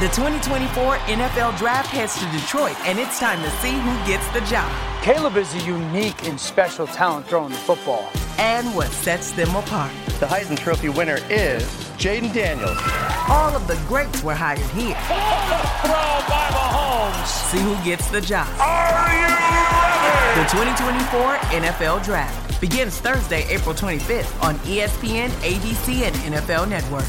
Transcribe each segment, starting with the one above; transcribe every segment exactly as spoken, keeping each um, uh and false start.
The twenty twenty-four N F L Draft heads to Detroit, and it's time to see who gets the job. Caleb is a unique and special talent throwing the football. And what sets them apart. The Heisman Trophy winner is Jaden Daniels. All of the greats were hired here. Throw by Mahomes. See who gets the job. Are you ready? The twenty twenty-four N F L Draft begins Thursday, April twenty-fifth on E S P N, A B C, and N F L Network.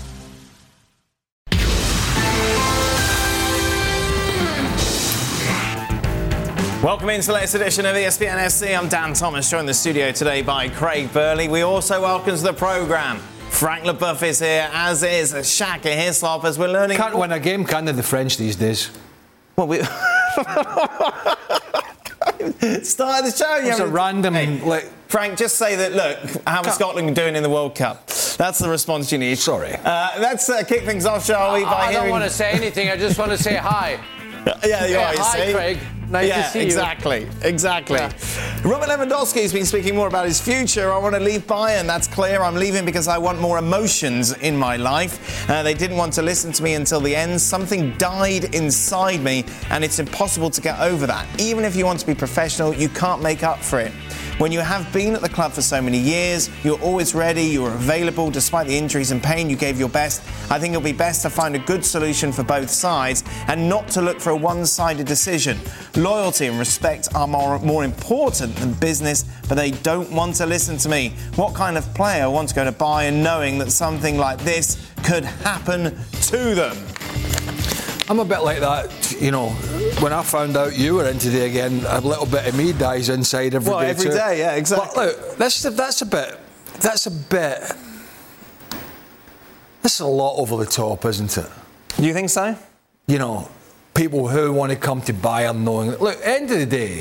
Welcome into the latest edition of E S P N S C. I'm Dan Thomas, joined in the studio today by Craig Burley. We also welcome to the programme Frank LeBoeuf is here, as is Shaka Hislop, as we're learning. Can't win a game, can they, the French these days? Well, we started the show. It's a random. Hey, like, Frank, just say that. Look, how is Scotland doing in the World Cup? That's the response you need. Sorry. Uh, let's uh, kick things off, shall we? By I don't hearing... want to say anything. I just want to say hi. Yeah, you yeah, are, you hi, see. Craig. Nice yeah, to see exactly, you. Exactly, Yeah. exactly. Robert Lewandowski has been speaking more about his future. I want to leave Bayern, that's clear. I'm leaving because I want more emotions in my life. Uh, they didn't want to listen to me until the end. Something died inside me, and it's impossible to get over that. Even if you want to be professional, you can't make up for it. When you have been at the club for so many years, you're always ready, you're available. Despite the injuries and pain, you gave your best. I think it'll be best to find a good solution for both sides and not to look for a one-sided decision. Loyalty and respect are more, more important than business, but they don't want to listen to me. What kind of player wants to go to Bayern knowing that something like this could happen to them? I'm a bit like that, you know. When I found out you were in today again, a little bit of me dies inside every well, day. every too. day, yeah, exactly. But look, that's that's a bit, that's a bit, that's a lot over the top, isn't it? You think so? You know, people who want to come to Bayern knowing. Look, end of the day,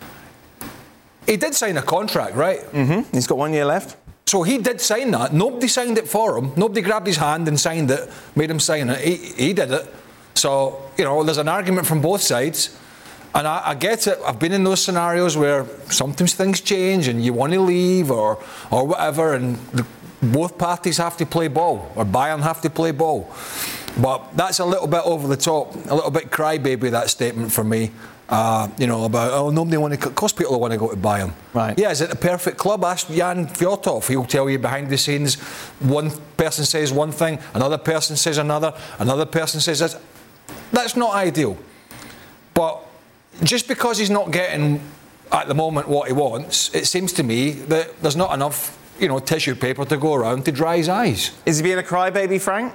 he did sign a contract, right? Mm-hmm. He's got one year left. So he did sign that. Nobody signed it for him. Nobody grabbed his hand and signed it, made him sign it. He, he did it. So, you know, there's an argument from both sides. And I, I get it. I've been in those scenarios where sometimes things change and you want to leave or or whatever, and the, both parties have to play ball, or Bayern have to play ball. But that's a little bit over the top, a little bit crybaby, that statement for me. Uh, you know, about, oh, nobody want to... Of course people want to go to Bayern. Right. Yeah, is it the perfect club? Ask Jan Fjortov. He'll tell you behind the scenes, one person says one thing, another person says another, another person says this. That's not ideal. But just because he's not getting, at the moment, what he wants, it seems to me that there's not enough, you know, tissue paper to go around to dry his eyes. Is he being a crybaby, Frank?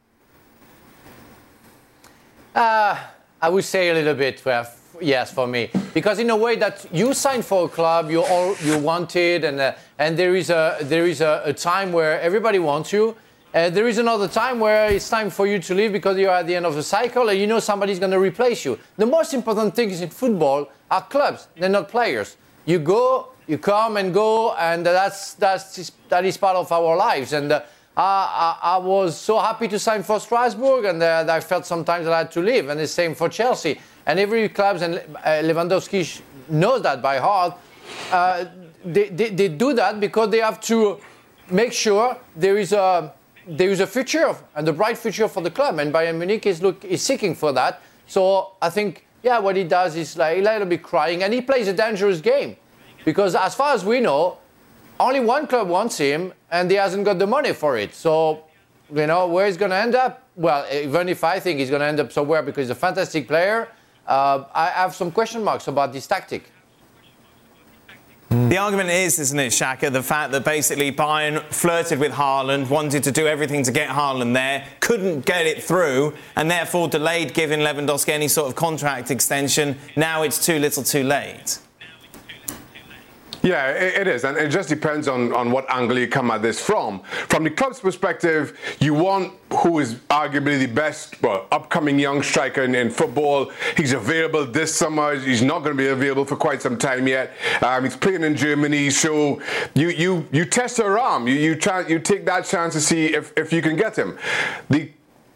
Uh, I would say a little bit, well, yes, for me. Because in a way that you signed for a club, you all you wanted, and uh, and there is a there is a, a time where everybody wants you. Uh, there is another time where it's time for you to leave because you're at the end of the cycle and you know somebody's going to replace you. The most important things in football are clubs. They're not players. You go, you come and go, and that's that's that is part of our lives. And uh, I, I, I was so happy to sign for Strasbourg, and uh, I felt sometimes that I had to leave. And the same for Chelsea. And every club, and uh, Lewandowski knows that by heart, uh, they, they, they do that because they have to make sure there is a there is a future and a bright future for the club, and Bayern Munich is look is seeking for that. So I think, yeah, what he does is like a little bit crying, and he plays a dangerous game because, as far as we know, only one club wants him, and he hasn't got the money for it. So, you know, where he's going to end up? Well, even if I think he's going to end up somewhere because he's a fantastic player, uh, I have some question marks about this tactic. The argument is, isn't it, Shaka, the fact that basically Bayern flirted with Haaland, wanted to do everything to get Haaland there, couldn't get it through, and therefore delayed giving Lewandowski any sort of contract extension. Now it's too little too late. Yeah, it is, and it just depends on, on what angle you come at this from. From the club's perspective, you want who is arguably the best, well, upcoming young striker in, in football. He's available this summer. He's not going to be available for quite some time yet. Um, he's playing in Germany, so you you you test her arm. You you try you take that chance to see if, if you can get him. The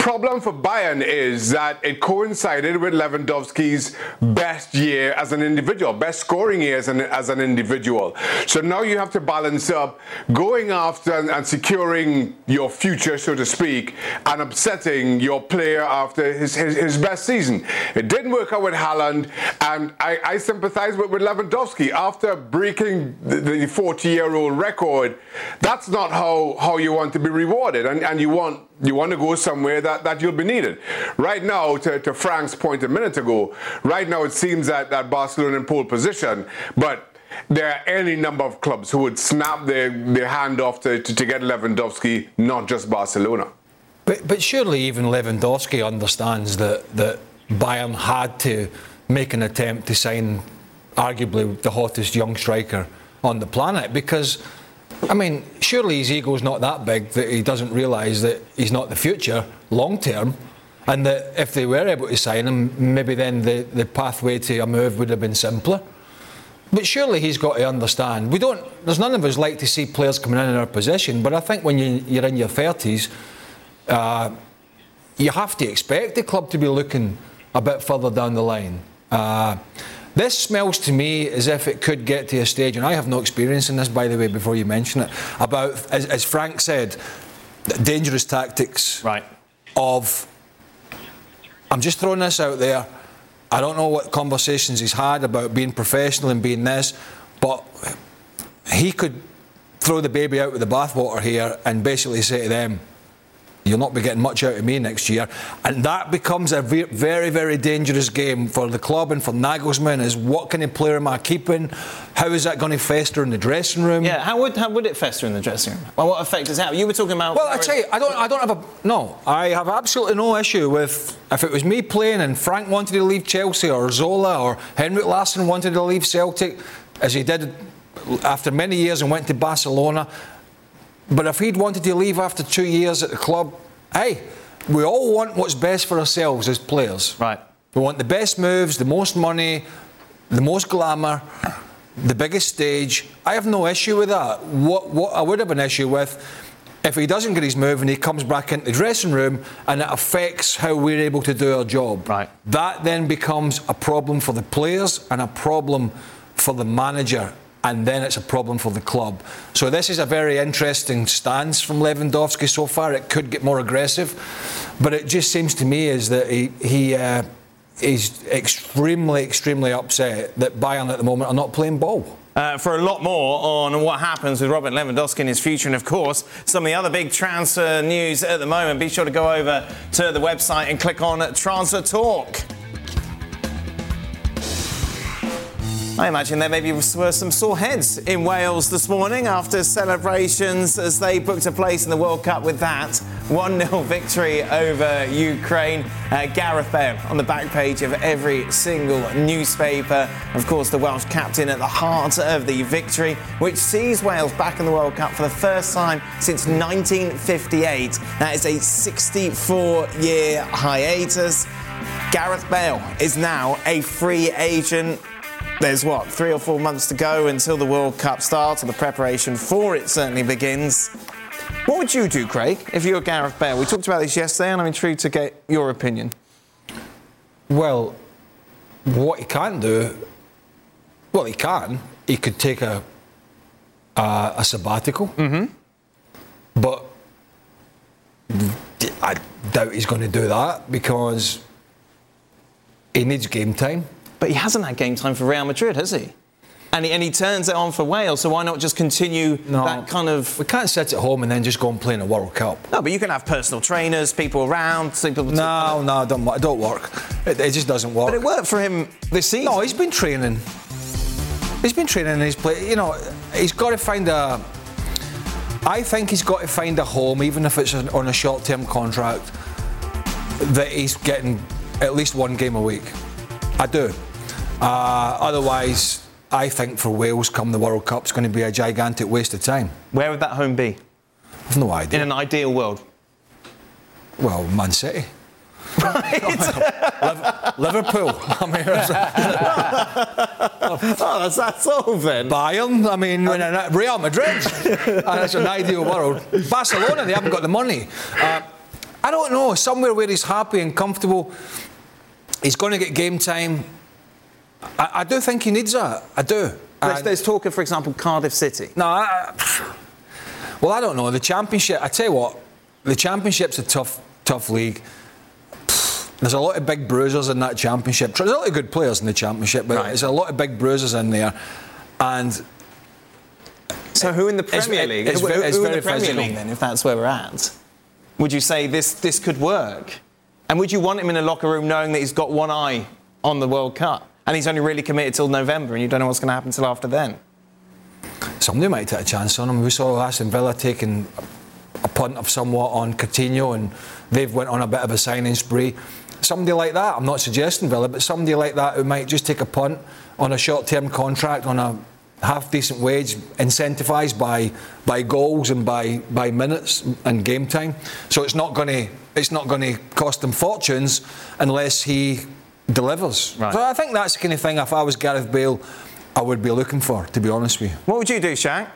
problem for Bayern is that it coincided with Lewandowski's best year as an individual, best scoring year as an, as an individual. So now you have to balance up going after and, and securing your future, so to speak, and upsetting your player after his, his, his best season. It didn't work out with Haaland, and I, I sympathize with, with Lewandowski. After breaking the forty-year-old record, that's not how, how you want to be rewarded, and, and you want you want to go somewhere that, that you'll be needed. Right now, to, to Frank's point a minute ago, right now it seems that, that Barcelona in pole position, but there are any number of clubs who would snap their, their hand off to, to, to get Lewandowski, not just Barcelona. But, but surely even Lewandowski understands that, that Bayern had to make an attempt to sign arguably the hottest young striker on the planet, because I mean, surely his ego's not that big that he doesn't realise that he's not the future long term, and that if they were able to sign him, maybe then the, the pathway to a move would have been simpler. But surely he's got to understand. We don't. There's none of us like to see players coming in in our position, but I think when you, you're in your thirties, uh, you have to expect the club to be looking a bit further down the line. Uh, This smells to me as if it could get to a stage, and I have no experience in this, by the way, before you mention it, about, as, as Frank said, dangerous tactics right. of, I'm just throwing this out there, I don't know what conversations he's had about being professional and being this, but he could throw the baby out with the bathwater here and basically say to them, you'll not be getting much out of me next year. And that becomes a very, very dangerous game for the club and for Nagelsmann, is what kind of player am I keeping? How is that going to fester in the dressing room? Yeah, how would how would it fester in the dressing room? Well, what effect does it have? You were talking about... Well, I tell you, I don't, I don't have a... No, I have absolutely no issue with... If it was me playing and Frank wanted to leave Chelsea, or Zola or Henrik Larsson wanted to leave Celtic, as he did after many years and went to Barcelona... But if he'd wanted to leave after two years at the club, hey, we all want what's best for ourselves as players. Right. We want the best moves, the most money, the most glamour, the biggest stage. I have no issue with that. What, what I would have an issue with, if he doesn't get his move and he comes back into the dressing room and it affects how we're able to do our job. Right. That then becomes a problem for the players and a problem for the manager. And then it's a problem for the club. So this is a very interesting stance from Lewandowski so far. It could get more aggressive, but it just seems to me is that he he uh, is extremely, extremely upset that Bayern at the moment are not playing ball. Uh, for a lot more on what happens with Robert Lewandowski and his future, and of course some of the other big transfer news at the moment, be sure to go over to the website and click on Transfer Talk. I imagine there maybe were some sore heads in Wales this morning after celebrations as they booked a place in the World Cup with that one nil victory over Ukraine. Uh, Gareth Bale on the back page of every single newspaper. Of course, the Welsh captain at the heart of the victory, which sees Wales back in the World Cup for the first time since nineteen fifty-eight. That is a sixty-four year hiatus. Gareth Bale is now a free agent. There's, what, three or four months to go until the World Cup starts, or the preparation for it certainly begins. What would you do, Craig, if you were Gareth Bale? We talked about this yesterday, and I'm intrigued to get your opinion. Well, what he can do... Well, he can. He could take a, a, a sabbatical. Mm-hmm. But I doubt he's going to do that, because he needs game time. But he hasn't had game time for Real Madrid, has he? And he, and he turns it on for Wales, so why not just continue no, that kind of... We can't sit at home and then just go and play in a World Cup. No, but you can have personal trainers, people around... People no, to... no, it don't, it don't work. It, it just doesn't work. But it worked for him this season. No, he's been training. He's been training and he's play. You know, he's got to find a... I think he's got to find a home, even if it's on a short-term contract, that he's getting at least one game a week. I do. Uh, otherwise, I think for Wales, come the World Cup, it's going to be a gigantic waste of time. Where would that home be? I've no idea. In an ideal world? Well, Man City. Right. Liverpool. I mean, oh, that's, that's all then. Bayern. I mean, Real Madrid. And it's an ideal world. Barcelona, they haven't got the money. Uh, I don't know. Somewhere where he's happy and comfortable. He's going to get game time. I, I do think he needs that. I do. There's, there's talk of, for example, Cardiff City. No, I, I, well, I don't know. The Championship, I tell you what, the Championship's a tough, tough league. There's a lot of big bruisers in that Championship. There's a lot of good players in the Championship, but right. there's a lot of big bruisers in there. And so who in the Premier it's, League? It's, who, it's who very in the Premier physical. League, then, if that's where we're at? Would you say this, this could work? And would you want him in a locker room knowing that he's got one eye on the World Cup? And he's only really committed till November, and you don't know what's going to happen till after then. Somebody might take a chance on him. We saw Aston Villa taking a punt of somewhat on Coutinho, and they've went on a bit of a signing spree. Somebody like that, I'm not suggesting Villa, but somebody like that who might just take a punt on a short-term contract, on a half-decent wage, incentivised by by goals and by by minutes and game time. So it's not going to it's not going to cost him fortunes unless he delivers. Right. So I think that's the kind of thing, if I was Gareth Bale, I would be looking for, to be honest with you. What would you do, Shaq?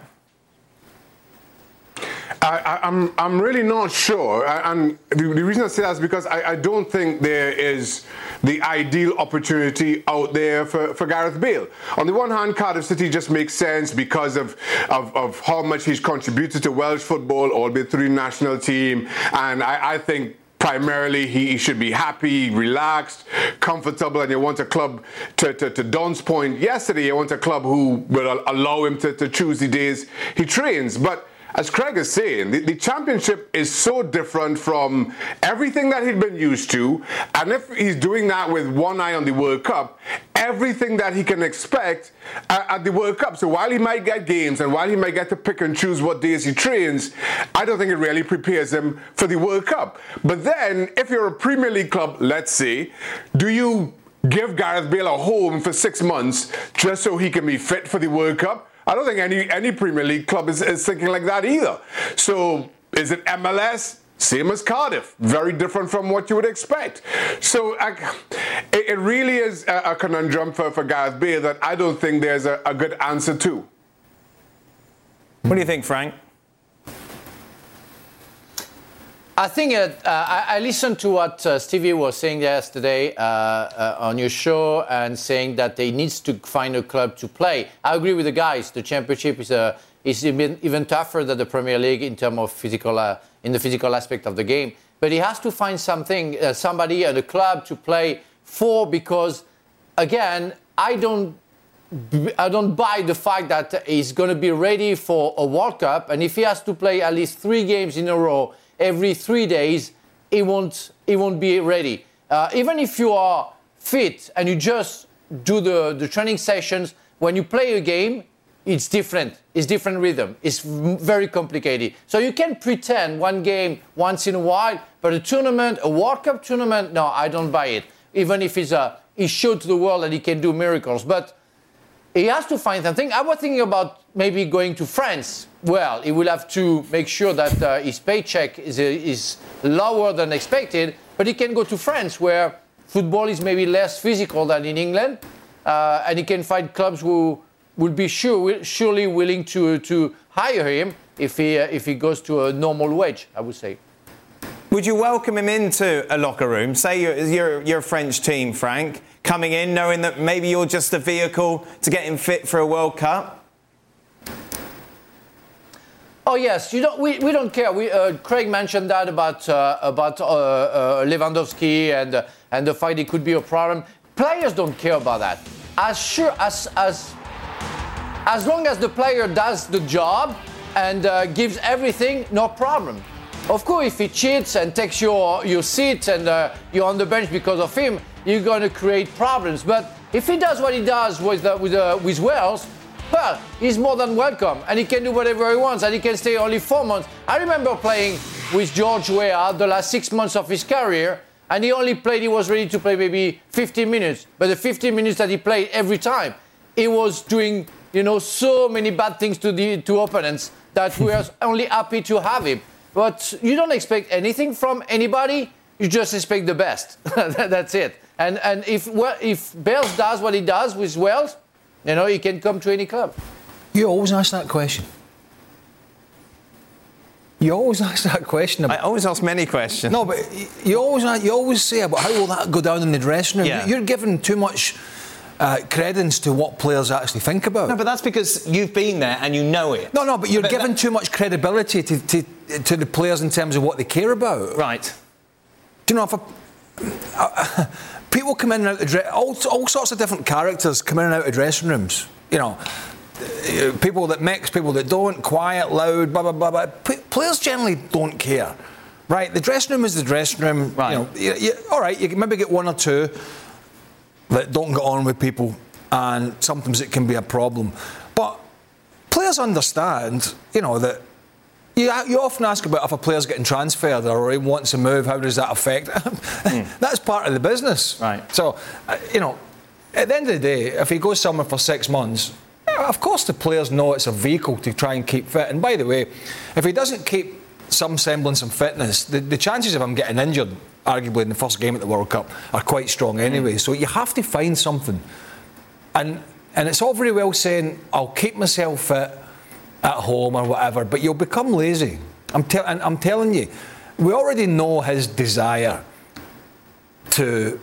I, I, I'm I'm really not sure, I, and the, the reason I say that is because I, I don't think there is the ideal opportunity out there for, for Gareth Bale. On the one hand, Cardiff City just makes sense because of, of, of how much he's contributed to Welsh football, albeit through the national team, and I, I think primarily he, he should be happy, relaxed, comfortable, and you want a club, to, to, to Don's point yesterday, you want a club who will allow him to, to choose the days he trains. But as Craig is saying, the, the Championship is so different from everything that he'd been used to, and if he's doing that with one eye on the World Cup, everything that he can expect at, at the World Cup. So while he might get games and while he might get to pick and choose what days he trains, I don't think it really prepares him for the World Cup. But then, if you're a Premier League club, let's say, do you give Gareth Bale a home for six months just so he can be fit for the World Cup? I don't think any, any Premier League club is, is thinking like that either. So is it M L S? Same as Cardiff. Very different from what you would expect. So I, it, it really is a, a conundrum for, for Gareth Bale that I don't think there's a, a good answer to. What do you think, Frank? I think uh, I, I listened to what uh, Stevie was saying yesterday uh, uh, on your show, and saying that he needs to find a club to play. I agree with the guys. The Championship is a is even, even tougher than the Premier League in terms of physical uh, in the physical aspect of the game. But he has to find something, uh, somebody at a club to play for, because again, I don't. I don't buy the fact that he's going to be ready for a World Cup, and if he has to play at least three games in a row every three days, he won't, he won't be ready. Uh, even if you are fit and you just do the, the training sessions, when you play a game, it's different. It's different rhythm. It's very complicated. So you can pretend one game once in a while, but a tournament, a World Cup tournament, no, I don't buy it. Even if he's a, he showed to the world that he can do miracles. But he has to find something. I was thinking about maybe going to France. Well, he will have to make sure that uh, his paycheck is, uh, is lower than expected, but he can go to France, where football is maybe less physical than in England, uh, and he can find clubs who will be sure, surely willing to, to hire him if he, uh, if he goes to a normal wage, I would say. Would you welcome him into a locker room? Say you're, you're, you're a French team, Frank, coming in knowing that maybe you're just a vehicle to get him fit for a World Cup? Oh yes, you don't. We, we don't care. We, uh, Craig mentioned that about uh, about uh, uh, Lewandowski and uh, and the fact it could be a problem. Players don't care about that. As sure as as as long as the player does the job and uh, gives everything, no problem. Of course, if he cheats and takes your your seat and uh, you're on the bench because of him, you're going to create problems. But if he does what he does with uh, with uh, with Wales, well, he's more than welcome, and he can do whatever he wants, and he can stay only four months. I remember playing with George Weah the last six months of his career, and he only played, he was ready to play maybe fifteen minutes. But the fifteen minutes that he played every time, he was doing, you know, so many bad things to the to opponents that we were only happy to have him. But you don't expect anything from anybody, you just expect the best. That's it. And and if well, if Bales does what he does with Wales, you know, he can come to any club. You always ask that question. You always ask that question. I always ask many questions. No, but you always you always say about how will that go down in the dressing room. Yeah. You're giving too much uh, credence to what players actually think about. No, but that's because you've been there and you know it. No, no, but you're but giving that... too much credibility to, to to the players in terms of what they care about. Right. Do you know if a, uh, people come in and out of dress, all all sorts of different characters come in and out of dressing rooms. You know. People that mix, people that don't, quiet, loud, blah, blah, blah, blah. P- players generally don't care, right? The dressing room is the dressing room. Right. You know, you, you, all right, you can maybe get one or two that don't get on with people, and sometimes it can be a problem. But players understand, you know, that you, you often ask about if a player's getting transferred or he wants to move, how does that affect? mm. That's part of the business. Right. So, uh, you know, at the end of the day, if he goes somewhere for six months, of course the players know it's a vehicle to try and keep fit. And by the way, if he doesn't keep some semblance of fitness, the, the chances of him getting injured, arguably in the first game at the World Cup, are quite strong anyway. Mm. So you have to find something. And and it's all very well saying, I'll keep myself fit at home or whatever, but you'll become lazy. I'm, te- and I'm telling you, we already know his desire to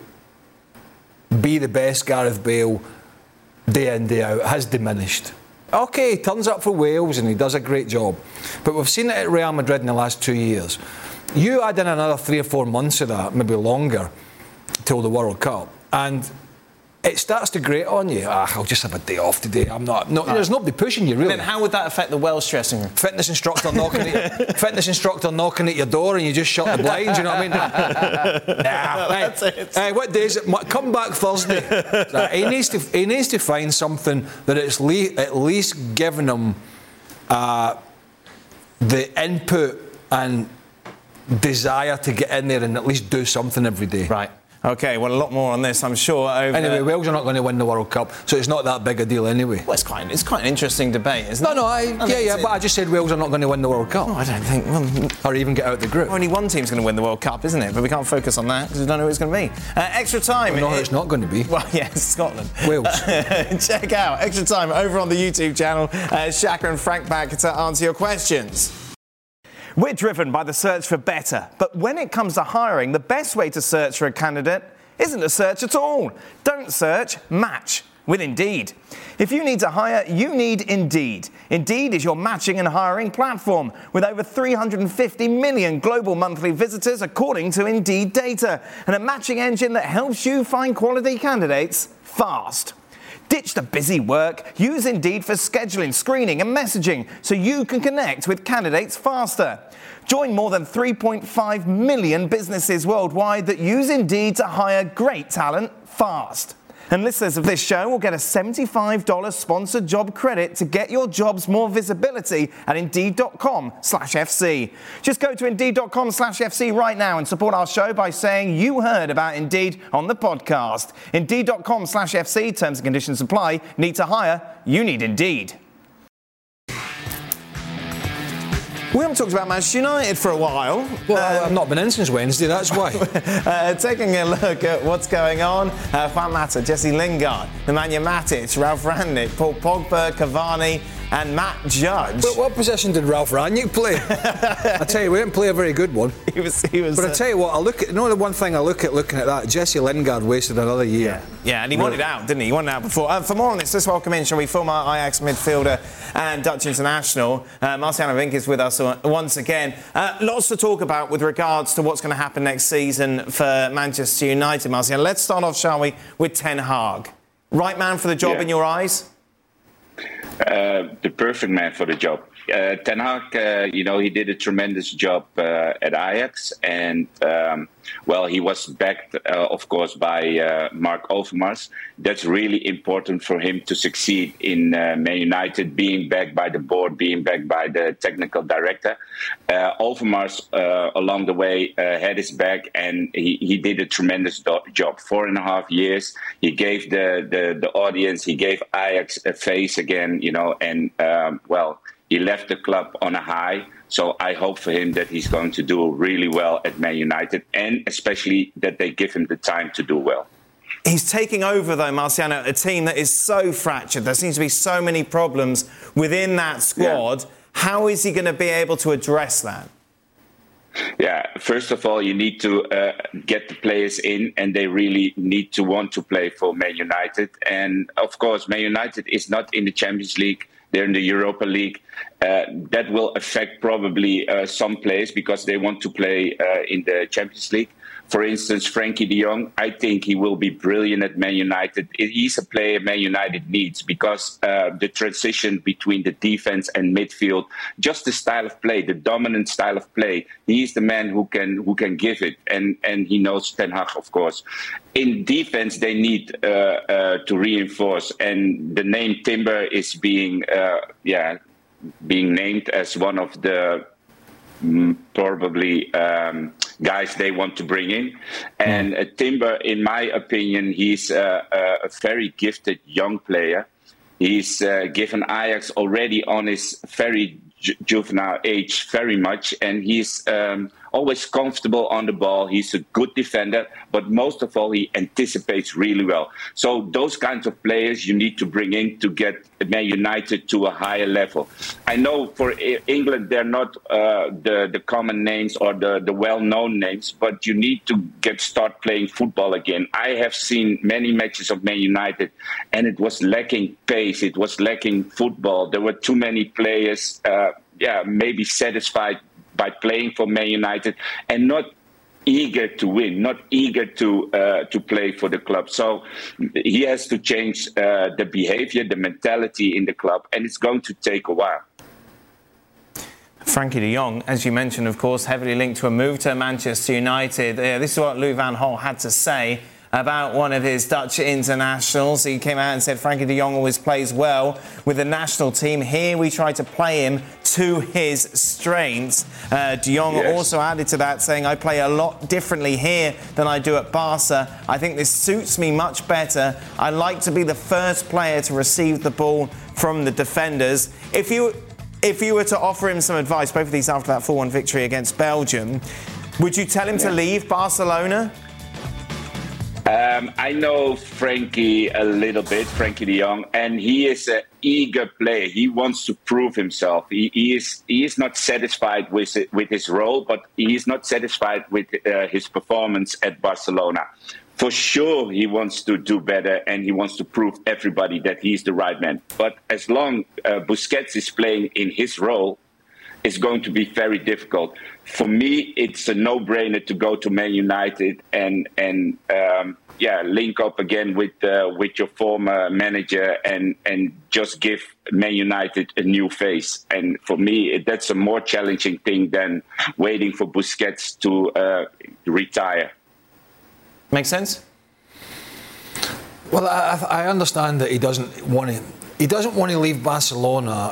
be the best Gareth Bale day in, day out, has diminished. OK, he turns up for Wales and he does a great job. But we've seen it at Real Madrid in the last two years. You add in another three or four months of that, maybe longer, till the World Cup, and it starts to grate on you. Ah, I'll just have a day off today. I'm not. No, right. There's nobody pushing you, really. And then how would that affect the Welsh dressing room? Fitness instructor knocking at your, fitness instructor knocking at your door, and you just shut the blinds. You know what I mean? Nah, that's hey, it. Hey, what day is it? Come back Thursday. Right, he needs to. He needs to find something that it's le- at least giving him uh, the input and desire to get in there and at least do something every day. Right. OK, well, a lot more on this, I'm sure. Over... Anyway, Wales are not going to win the World Cup, so it's not that big a deal anyway. Well, it's quite, it's quite an interesting debate, isn't no, it? No, no, I, I yeah, yeah, but I just said Wales are not going to win the World Cup. No, I don't think... Well, or even get out of the group. Only one team's going to win the World Cup, isn't it? But we can't focus on that because we don't know who it's going to be. Uh, extra time... We know it, who it's not going to be. Well, yes, yeah, Scotland. Wales. Check out Extra Time over on the YouTube channel. Uh, Shaka and Frank back to answer your questions. We're driven by the search for better, but when it comes to hiring, the best way to search for a candidate isn't a search at all. Don't search, match with Indeed. If you need to hire, you need Indeed. Indeed is your matching and hiring platform with over three hundred fifty million global monthly visitors according to Indeed data, and a matching engine that helps you find quality candidates fast. Ditch the busy work. Use Indeed for scheduling, screening and messaging so you can connect with candidates faster. Join more than three point five million businesses worldwide that use Indeed to hire great talent fast. And listeners of this show will get a seventy-five dollars sponsored job credit to get your jobs more visibility at Indeed.com slash FC. Just go to Indeed.com slash FC right now and support our show by saying you heard about Indeed on the podcast. Indeed.com slash FC. Terms and conditions apply. Need to hire? You need Indeed. We haven't talked about Manchester United for a while. Well, um, I've not been in since Wednesday, that's why. uh, taking a look at what's going on. Uh, Juan Mata, Jesse Lingard, Nemanja Matic, Ralf Rangnick, Paul Pogba, Cavani and Matt Judge. But what position did Ralf Rangnick play? I tell you, we didn't play a very good one. He was, he was, but uh, I tell you what, I look at, you know the one thing I look at looking at that, Jesse Lingard wasted another year. Yeah, yeah and he really? wanted out, didn't he? He wanted out before. Uh, for more on this, let's welcome in, shall we, former Ajax midfielder and Dutch international, uh, Marciano Vink is with us once again. Uh, lots to talk about with regards to what's going to happen next season for Manchester United, Marciano. Let's start off, shall we, with Ten Hag. Right man for the job yeah. in your eyes? Uh, the perfect man for the job. Uh, Ten Hag, uh, you know, he did a tremendous job uh, at Ajax, and um, well, he was backed, uh, of course, by uh, Mark Overmars. That's really important for him to succeed in uh, Man United, being backed by the board, being backed by the technical director. Uh, Overmars, uh, along the way, uh, had his back, and he, he did a tremendous do- job. Four and a half years, he gave the, the, the audience, he gave Ajax a face again, you know, and um, well, he left the club on a high, so I hope for him that he's going to do really well at Man United, and especially that they give him the time to do well. He's taking over, though, Marciano, a team that is so fractured. There seems to be so many problems within that squad. Yeah. How is he going to be able to address that? Yeah, first of all, you need to uh, get the players in, and they really need to want to play for Man United. And of course, Man United is not in the Champions League. They're in the Europa League. Uh, that will affect probably uh, some players because they want to play uh, in the Champions League. For instance, Frankie de Jong, I think he will be brilliant at Man United. He's a player Man United needs because uh, the transition between the defense and midfield, just the style of play, the dominant style of play, he's the man who can who can give it. And, and he knows Ten Hag, of course. In defense, they need uh, uh, to reinforce. And the name Timber is being, uh, yeah, being named as one of the mm, probably... Um, guys they want to bring in. And uh, Timber, in my opinion, he's uh, a very gifted young player. He's uh, given Ajax already on his very ju- juvenile age very much, and he's um, always comfortable on the ball. He's a good defender, but most of all, he anticipates really well. So those kinds of players you need to bring in to get Man United to a higher level. I know for England, they're not uh, the, the common names or the, the well-known names, but you need to get start playing football again. I have seen many matches of Man United, and it was lacking pace. It was lacking football. There were too many players, uh, yeah, maybe satisfied by playing for Man United and not eager to win, not eager to uh, to play for the club. So he has to change uh, the behavior, the mentality in the club, and it's going to take a while. Frankie de Jong, as you mentioned, of course, heavily linked to a move to Manchester United. Uh, this is what Louis van Gaal had to say about one of his Dutch internationals. He came out and said Frankie de Jong always plays well with the national team. Here we try to play him to his strengths. Uh, de Jong yes. also added to that, saying, I play a lot differently here than I do at Barca. I think this suits me much better. I like to be the first player to receive the ball from the defenders. If you, if you were to offer him some advice, both of these after that four one victory against Belgium, would you tell him yeah. to leave Barcelona? Um, I know Frankie a little bit, Frankie de Jong, and he is an eager player. He wants to prove himself. He, he is he is not satisfied with it, with his role, but he is not satisfied with uh, his performance at Barcelona. For sure, he wants to do better, and he wants to prove everybody that he's the right man. But as long uh, Busquets is playing in his role, it's going to be very difficult. For me, it's a no-brainer to go to Man United and and um, yeah, link up again with uh, with your former manager and and just give Man United a new face. And for me, it, that's a more challenging thing than waiting for Busquets to uh, retire. Make sense? Well, I, I understand that he doesn't want to. He doesn't want to leave Barcelona.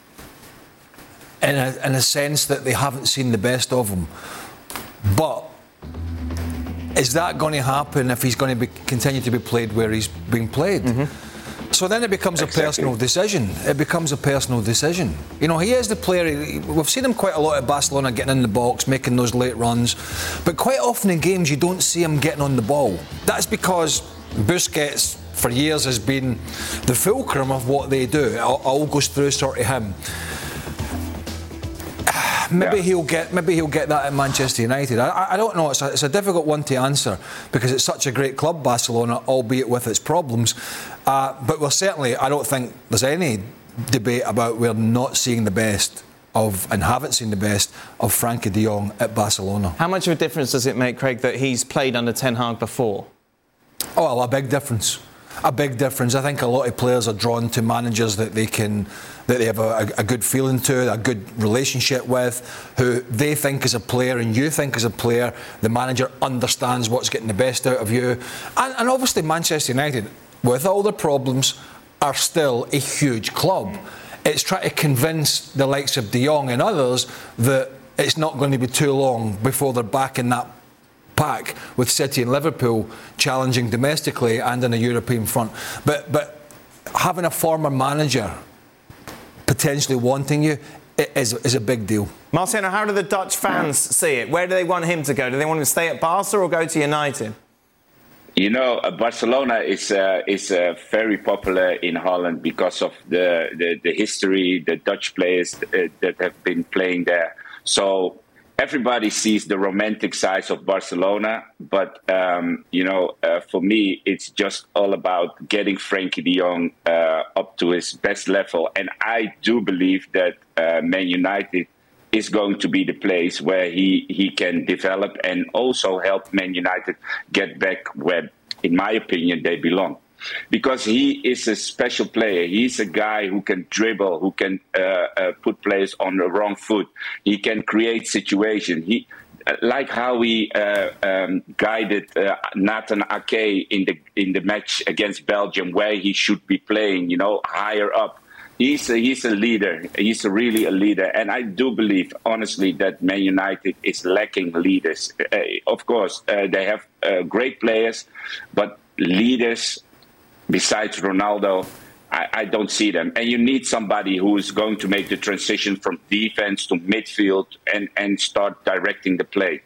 In a, in a sense that they haven't seen the best of him. But is that going to happen if he's going to be, continue to be played where he's being played? Mm-hmm. So then it becomes exactly. a personal decision. It becomes a personal decision. You know, he is the player. He, we've seen him quite a lot at Barcelona getting in the box, making those late runs. But quite often in games, you don't see him getting on the ball. That's because Busquets, for years, has been the fulcrum of what they do. It all goes through sort of him. Maybe yeah. he'll get maybe he'll get that at Manchester United. I, I don't know. It's a, it's a difficult one to answer because it's such a great club, Barcelona, albeit with its problems. Uh, but well, certainly, I don't think there's any debate about we're not seeing the best of and haven't seen the best of Frankie de Jong at Barcelona. How much of a difference does it make, Craig, that he's played under Ten Hag before? Oh, well, a big difference. A big difference. I think a lot of players are drawn to managers that they can, that they have a, a good feeling to, a good relationship with, who they think is a player and you think is a player. The manager understands what's getting the best out of you. And, and obviously Manchester United, with all the problems, are still a huge club. It's trying to convince the likes of de Jong and others that it's not going to be too long before they're back in that pack with City and Liverpool challenging domestically and in a European front. But but having a former manager potentially wanting you is, is a big deal. Marciano, how do the Dutch fans see it? Where do they want him to go? Do they want him to stay at Barca or go to United? You know, uh, Barcelona is uh, is uh, very popular in Holland because of the, the, the history, the Dutch players uh, that have been playing there. So everybody sees the romantic side of Barcelona, but um, you know, uh, for me, it's just all about getting Frankie de Jong uh, up to his best level, and I do believe that uh, Man United is going to be the place where he, he can develop and also help Man United get back where, in my opinion, they belong. Because he is a special player. He's a guy who can dribble, who can uh, uh, put players on the wrong foot. He can create situations. He, uh, like how he uh, um, guided uh, Nathan Ake in the in the match against Belgium, where he should be playing, you know, higher up. He's a, he's a leader. He's a really a leader. And I do believe, honestly, that Man United is lacking leaders. Uh, of course, uh, they have uh, great players, but leaders, besides Ronaldo, I, I don't see them. And you need somebody who is going to make the transition from defense to midfield and, and start directing the play.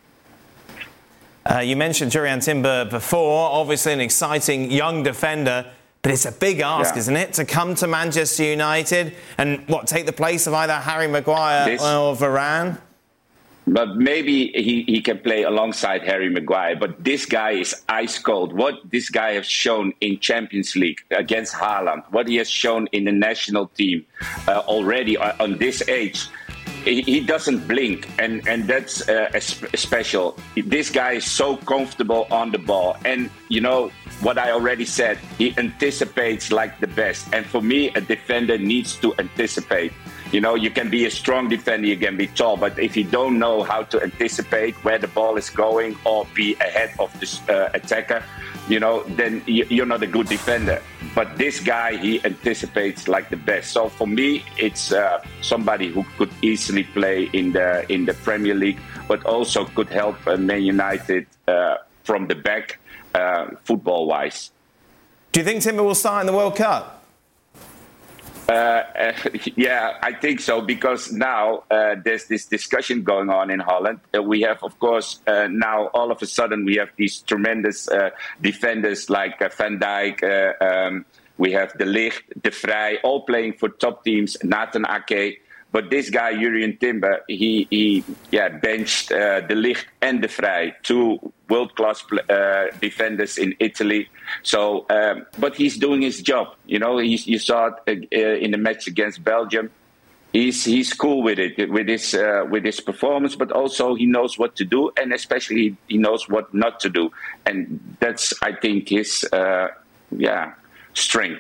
Uh, you mentioned Jurriën Timber before, obviously an exciting young defender. But it's a big ask, yeah. isn't it, to come to Manchester United and, what, take the place of either Harry Maguire this, or Varane? But maybe he, he can play alongside Harry Maguire. But this guy is ice cold. What this guy has shown in Champions League against Haaland, what he has shown in the national team uh, already on this age, he, he doesn't blink. And, and that's uh, a sp- special. This guy is so comfortable on the ball. And, you know, what I already said, he anticipates like the best. And for me, a defender needs to anticipate. You know, you can be a strong defender, you can be tall, but if you don't know how to anticipate where the ball is going or be ahead of the uh, attacker, you know, then you're not a good defender. But this guy, he anticipates like the best. So for me, it's uh, somebody who could easily play in the in the Premier League, but also could help uh, Man United uh, from the back. Uh, football-wise. Do you think Timber will start in the World Cup? Uh, uh, yeah, I think so, because now uh, there's this discussion going on in Holland. Uh, we have, of course, uh, now all of a sudden we have these tremendous uh, defenders like uh, Van Dijk, uh, um, we have De Ligt, De Vrij, all playing for top teams, Nathan Ake. But this guy, Jurriën Timber, he, he yeah, benched uh, De Ligt and De Vrij, two world-class uh, defenders in Italy. So, um, but he's doing his job. You know, he's, you saw it uh, in the match against Belgium. He's he's cool with it, with his uh, with his performance, but also he knows what to do, and especially he knows what not to do, and that's, I think, his uh, yeah strength.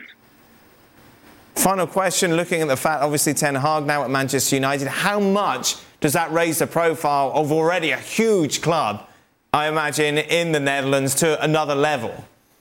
Final question, looking at the fact, obviously, Ten Hag now at Manchester United, how much does that raise the profile of already a huge club, I imagine, in the Netherlands to another level?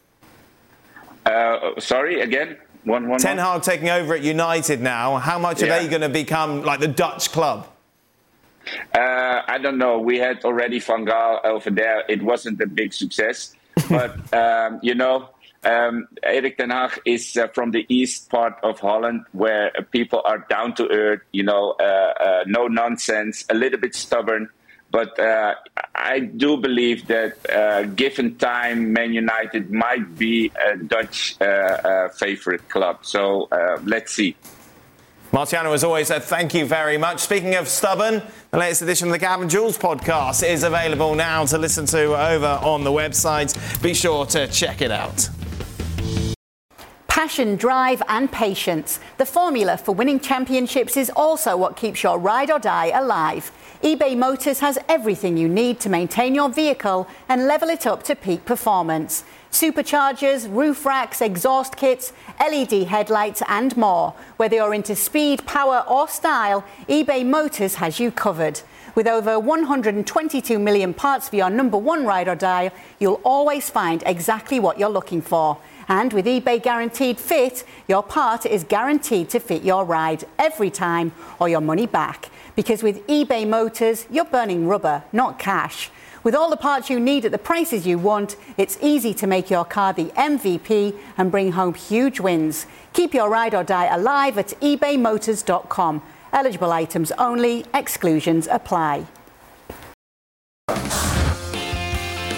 Uh, sorry, again? One, one, Ten one. Hag taking over at United now, how much yeah. are they going to become like the Dutch club? Uh, I don't know. We had already Van Gaal over there. It wasn't a big success. But, um, you know... Um, Erik ten Hag is uh, from the east part of Holland, where uh, people are down to earth, you know, uh, uh, no nonsense, a little bit stubborn. But uh, I do believe that uh, given time, Man United might be a Dutch uh, uh, favorite club. So uh, let's see. Marciano, as always, uh, thank you very much. Speaking of stubborn, the latest edition of the Gav and Jules podcast is available now to listen to over on the website. Be sure to check it out. Passion, drive and patience. The formula for winning championships is also what keeps your ride or die alive. eBay Motors has everything you need to maintain your vehicle and level it up to peak performance. Superchargers, roof racks, exhaust kits, L E D headlights and more. Whether you're into speed, power or style, eBay Motors has you covered. With over one hundred twenty-two million parts for your number one ride or die, you'll always find exactly what you're looking for. And with eBay Guaranteed Fit, your part is guaranteed to fit your ride every time or your money back. Because with eBay Motors, you're burning rubber, not cash. With all the parts you need at the prices you want, it's easy to make your car the M V P and bring home huge wins. Keep your ride or die alive at ebay motors dot com. Eligible items only, exclusions apply.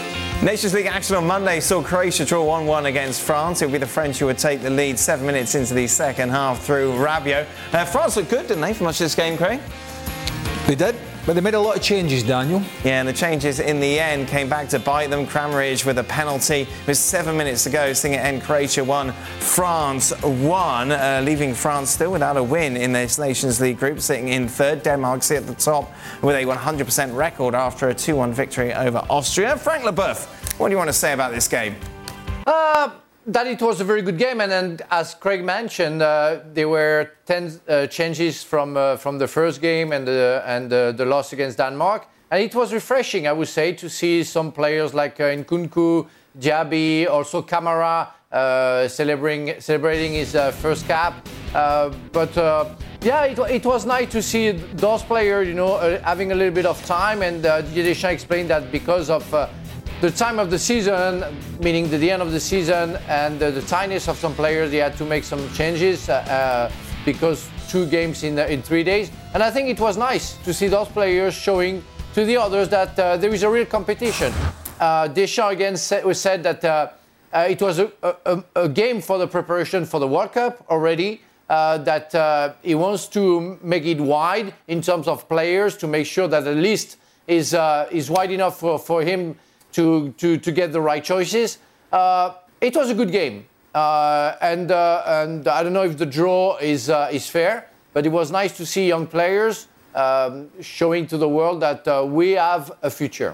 Nations League action on Monday saw Croatia draw one one against France. It will be the French who would take the lead seven minutes into the second half through Rabiot. Uh, France looked good, didn't they, for much of this game, Craig? They did, but they made a lot of changes, Daniel. Yeah, and the changes in the end came back to bite them. Kramaric with a penalty with seven minutes to go, seeing it end Croatia one, France one, uh, leaving France still without a win in this Nations League group, sitting in third. Denmark sit at the top with a one hundred percent record after a two one victory over Austria. Frank Leboeuf, what do you want to say about this game? Uh, that it was a very good game, and then as Craig mentioned, uh, there were ten uh, changes from uh, from the first game and the and the, the loss against Denmark, and it was refreshing, I would say, to see some players like uh, Nkunku, Diaby, also Kamara uh, celebrating celebrating his uh, first cap. Uh, but uh, yeah, it, it was nice to see those players, you know, uh, having a little bit of time, and uh, Didier Deschamps explained that because of uh, the time of the season, meaning the, the end of the season, and uh, the tightness of some players, they had to make some changes uh, uh, because two games in uh, in three days. And I think it was nice to see those players showing to the others that uh, there is a real competition. Uh, Deschamps again said, said that uh, uh, it was a, a, a game for the preparation for the World Cup already. Uh, that uh, he wants to make it wide in terms of players to make sure that the list is uh, is wide enough for, for him To, to, to get the right choices. Uh, it was a good game. Uh, and, uh, and I don't know if the draw is, uh, is fair, but it was nice to see young players um, showing to the world that uh, we have a future.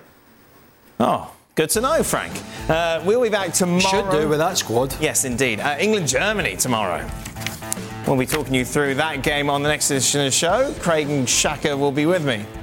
Oh, good to know, Frank. Uh, we'll be back tomorrow. Should do with that squad. Yes, indeed. Uh, England-Germany tomorrow. We'll be talking you through that game on the next edition of the show. Craig and Shaka will be with me.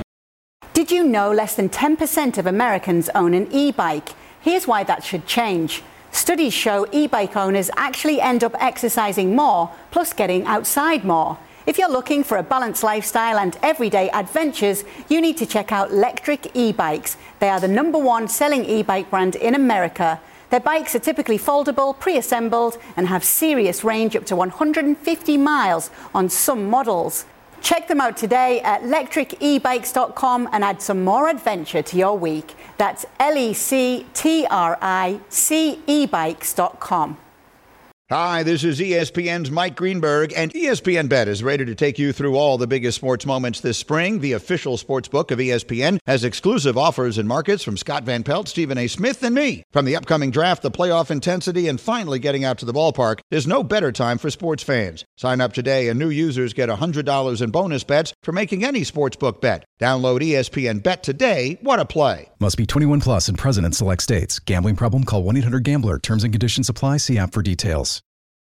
Did you know less than ten percent of Americans own an e-bike? Here's why that should change. Studies show e-bike owners actually end up exercising more, plus getting outside more. If you're looking for a balanced lifestyle and everyday adventures, you need to check out Lectric e-bikes. They are the number one selling e-bike brand in America. Their bikes are typically foldable, pre-assembled, and have serious range up to one hundred fifty miles on some models. Check them out today at lectric e bikes dot com and add some more adventure to your week. That's L E C T R I C e bikes dot com. Hi, this is E S P N's Mike Greenberg, and E S P N Bet is ready to take you through all the biggest sports moments this spring. The official sports book of E S P N has exclusive offers and markets from Scott Van Pelt, Stephen A. Smith, and me. From the upcoming draft, the playoff intensity, and finally getting out to the ballpark, there's no better time for sports fans. Sign up today, and new users get one hundred dollars in bonus bets for making any sportsbook bet. Download E S P N Bet today. What a play. Must be twenty-one plus and present in select states. Gambling problem? Call one eight hundred gambler. Terms and conditions apply. See app for details.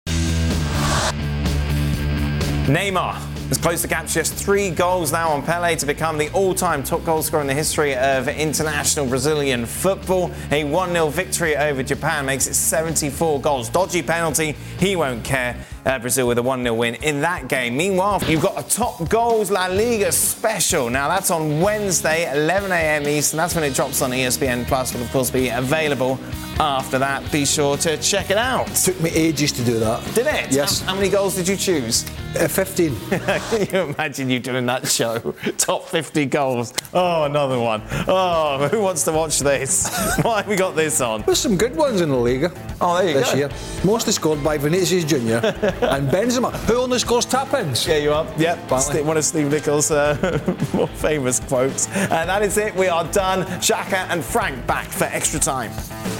Neymar has closed the gap to just three goals now on Pelé to become the all-time top goal scorer in the history of international Brazilian football. A one nil victory over Japan makes it seventy-four goals. Dodgy penalty, he won't care. Uh, Brazil with a one nil win in that game. Meanwhile, you've got a Top Goals La Liga special. Now, that's on Wednesday, eleven a.m. Eastern. That's when it drops on E S P N Plus. Will, of course, be available after that. Be sure to check it out. Took me ages to do that. Did it? Yes. How, how many goals did you choose? Uh, fifteen. Can you imagine you doing that show? Top fifty goals. Oh, another one. Oh, who wants to watch this? Why have we got this on? There's some good ones in the Liga. Oh, there you this go. year. Mostly scored by Vinicius Junior and Benzema, who only scores tap-ins. Yeah, you are. Yep. St- one of Steve Nichols' uh, more famous quotes. And uh, that is it. We are done. Shaka and Frank back for extra time.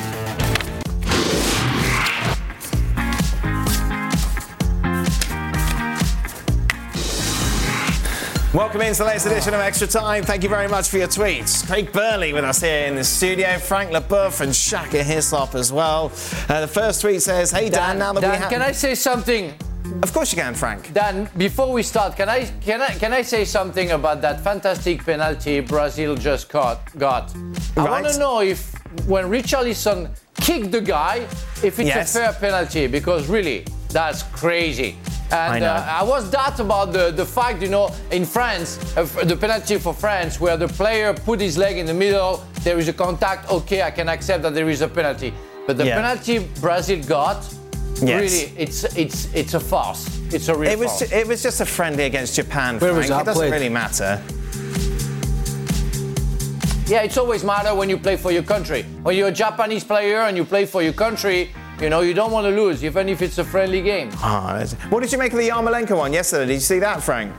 Welcome into the latest edition of Extra Time. Thank you very much for your tweets. Craig Burley with us here in the studio. Frank Leboeuf and Shaka Hislop as well. Uh, the first tweet says, hey, Dan, Dan now that Dan, we have... can I say something? Of course you can, Frank. Dan, before we start, can I can I, can I say something about that fantastic penalty Brazil just got? got? I Right. want to know if, when Richarlison kicked the guy, if it's Yes. a fair penalty, because really, that's crazy. And I know. Uh, I was that about the, the fact, you know, in France, uh, the penalty for France, where the player put his leg in the middle, there is a contact, okay, I can accept that there is a penalty. But the Yeah. penalty Brazil got, Yes. really, it's it's it's a farce. It's a real It was farce. ju- it was just a friendly against Japan, Where Frank. was that It doesn't played? really matter. Yeah, it's always matter when you play for your country. When you're a Japanese player and you play for your country, you know, you don't want to lose, even if it's a friendly game. Oh, what did you make of the Yarmolenko one yesterday? Did you see that, Frank?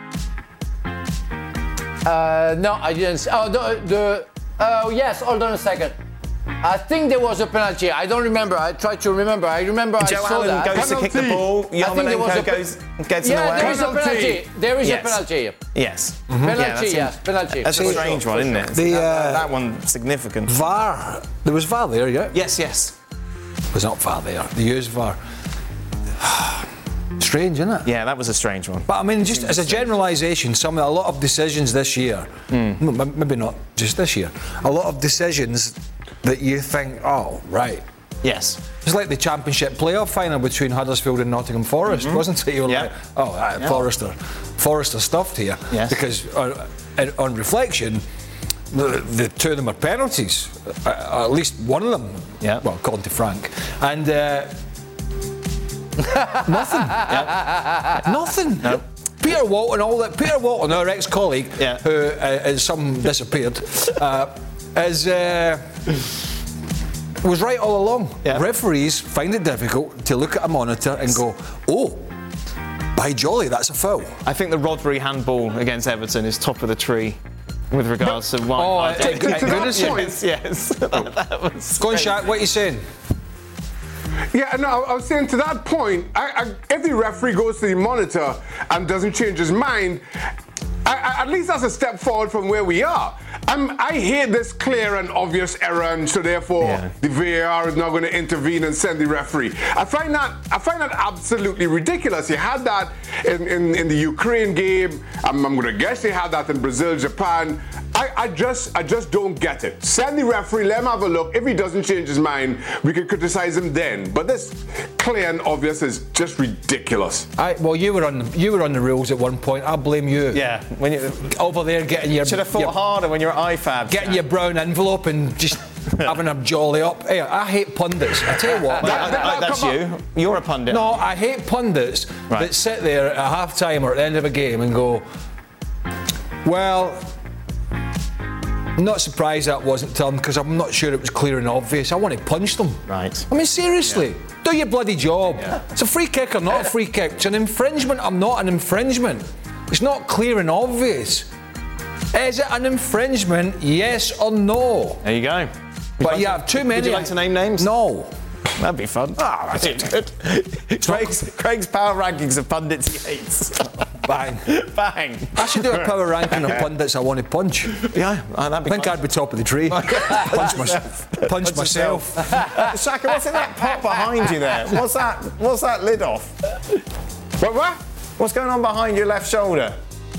Uh, no, I didn't. See. Oh, the, the oh yes. Hold on a second. I think there was a penalty. I don't remember. I tried to remember. I remember Joe I saw Allen that. goes penalty. to kick the ball. Yarmolenko pe- goes, gets yeah, in the way. there is a penalty. There is Yes. a penalty. Yes. Mm-hmm. Penalty, Yeah, that's yes, a, penalty. That's a For strange sure, one, for isn't sure. it? The, that, uh, that one's significant. V A R. There was V A R there, yeah? Yes, yes. It was not V A R there. They used V A R. Strange, isn't it? Yeah, that was a strange one. But I mean, just as a generalisation, some a lot of decisions this year, mm. m- maybe not just this year, a lot of decisions that you think, oh, right. Yes. It's like the Championship playoff final between Huddersfield and Nottingham Forest, mm-hmm. wasn't it? You were yeah. like, oh, right, yeah. Forrester, Forrester stuffed here. Yes. Because on, on reflection, the, the two of them are penalties. Uh, at least one of them. Yeah. Well, according to Frank. And uh, nothing. Yeah. Nothing. No. Peter Walton, all that. Peter Walton, our ex-colleague, yeah. who uh, is some disappeared, uh, is. Uh, was right all along. Yeah. Referees find it difficult to look at a monitor and go, oh, by jolly, that's a foul. I think the Rodri handball against Everton is top of the tree with regards to why. Oh, I uh, don't- good- yes, good- yes, yes. that, that was Go on, crazy. Shaq, what are you saying? Yeah, no, I was saying to that point, I, I, if the referee goes to the monitor and doesn't change his mind, I, I, at least that's a step forward from where we are. I'm, I hate this clear and obvious error, and so therefore Yeah. the V A R is not going to intervene and send the referee. I find that I find that absolutely ridiculous. You had that in, in, in the Ukraine game. I'm, I'm going to guess they had that in Brazil, Japan. I, I just I just don't get it. Send the referee, let him have a look. If he doesn't change his mind, we can criticize him then. But this clear and obvious is just ridiculous. I, well, you were on the, you were on the rules at one point. I blame you. Yeah, when you Over there getting your should have fought your, harder when you're at I F A B. getting your brown envelope and just having a jolly up. Hey, I hate pundits. I tell you what. Well, That- I- I- that's come you. You're a pundit. No, I hate pundits Right. that sit there at half time or at the end of a game and go, well, I'm not surprised that wasn't turned because I'm not sure it was clear and obvious. I want to punch them. Right. I mean, seriously, yeah. do your bloody job. Yeah. It's a free kick or not a free kick. It's an infringement or not an infringement. It's not clear and obvious. Is it an infringement, yes or no? There you go. But you have too many. Would you like to name names? No. That'd be fun. Ah, that's good. Craig's, Craig's power rankings of pundits he hates. Bang. Bang. I should do a power ranking of pundits I want to punch. Yeah, uh, that'd be I think fun. I'd be top of the tree. punch, my, punch myself. Uh, Shaka, what's in that pot behind you there? What's that? What's that lid off? What? What? What's going on behind your left shoulder?